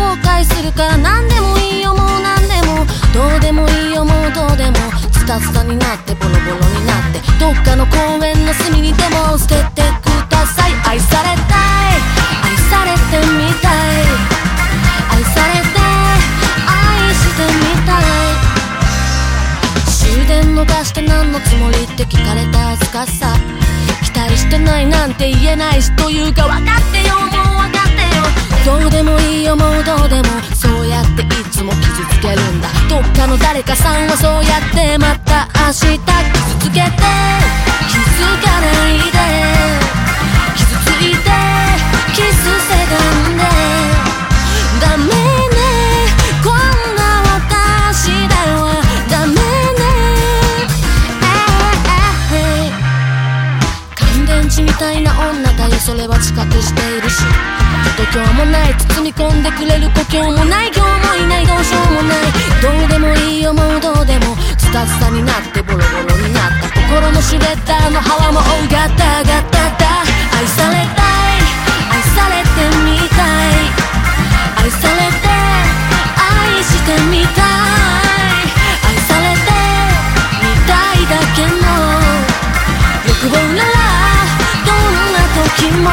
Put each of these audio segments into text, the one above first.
後悔するから何でもいいよもう何でもどうでもいいよもうどうでもスタスタになってボロボロになってどっかの公園の隅にでも捨ててください。愛されたい愛されてみたい愛されて愛してみたい。終電逃して何のつもりって聞かれた恥ずかしさ期待してないなんて言えないしというか分かってよもう分かってよどうでもいいよもうどうでもそうやっていつも傷つけるんだどっかの誰かさんはそうやってまた明日傷つけて気づかないで傷ついてキスせがんでダメねこんな私ではダメね乾電池みたいな女だよそれは自覚しているし度胸もない包み込んでくれる故郷もない今日もいないどうしようもないどうでもいいよもうどうでもスタスタになってボロボロになった心のシュレッダーの泡もガタガタだ愛されたい愛されてみたい愛されて愛してみたい愛されてみたいだけの欲望ならどんな時も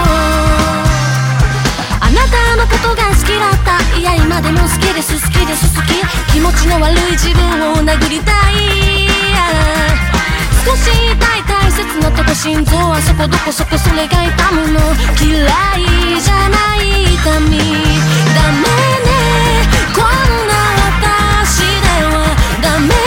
あなたのことが好きだったいや今でも好きです好きです好き気持ちの悪い自分を殴りたい少し痛い大切なとこ心臓はそこどこそこそれが痛むの嫌いじゃない痛みダメねこんな私ではダメね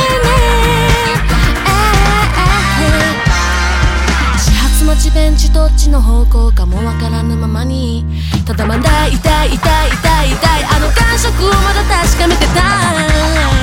始発待ちベンチどっちの方向かもわからぬままにただまだ痛い痛い痛い痛いあの感触をまだ確かめてたい